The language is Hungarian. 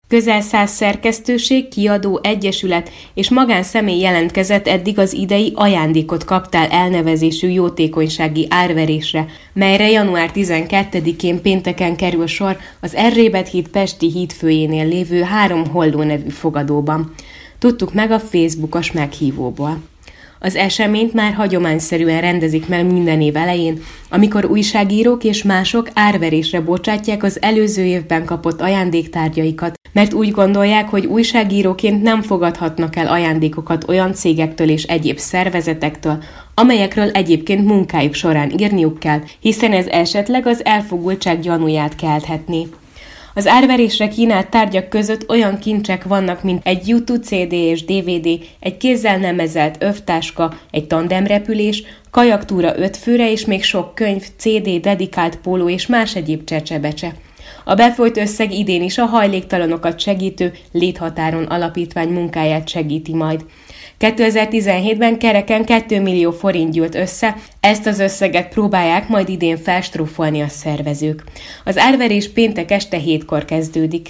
Közel 100 szerkesztőség, kiadó, egyesület és magánszemély jelentkezett eddig az idei Ajándékot kaptál elnevezésű jótékonysági árverésre, melyre január 12-én pénteken kerül sor az Erzsébet híd pesti hídfőjénél lévő 3 Holló nevű fogadóban. Tudtuk meg a Facebookos meghívóból. Az eseményt már hagyományszerűen rendezik meg minden év elején, amikor újságírók és mások árverésre bocsátják az előző évben kapott ajándéktárgyaikat, mert úgy gondolják, hogy újságíróként nem fogadhatnak el ajándékokat olyan cégektől és egyéb szervezetektől, amelyekről egyébként munkájuk során írniuk kell, hiszen ez esetleg az elfogultság gyanúját kelthetné. Az árverésre kínált tárgyak között olyan kincsek vannak, mint egy YouTube CD és DVD, egy kézzel nemezelt övtáska, egy tandemrepülés, kajaktúra 5 főre és még sok könyv, CD, dedikált póló és más egyéb csecsebecse. A befolyt összeg idén is a hajléktalanokat segítő Léthatáron alapítvány munkáját segíti majd. 2017-ben kereken 2 millió forint gyűlt össze, ezt az összeget próbálják majd idén felstrófolni a szervezők. Az árverés péntek este 7-kor kezdődik.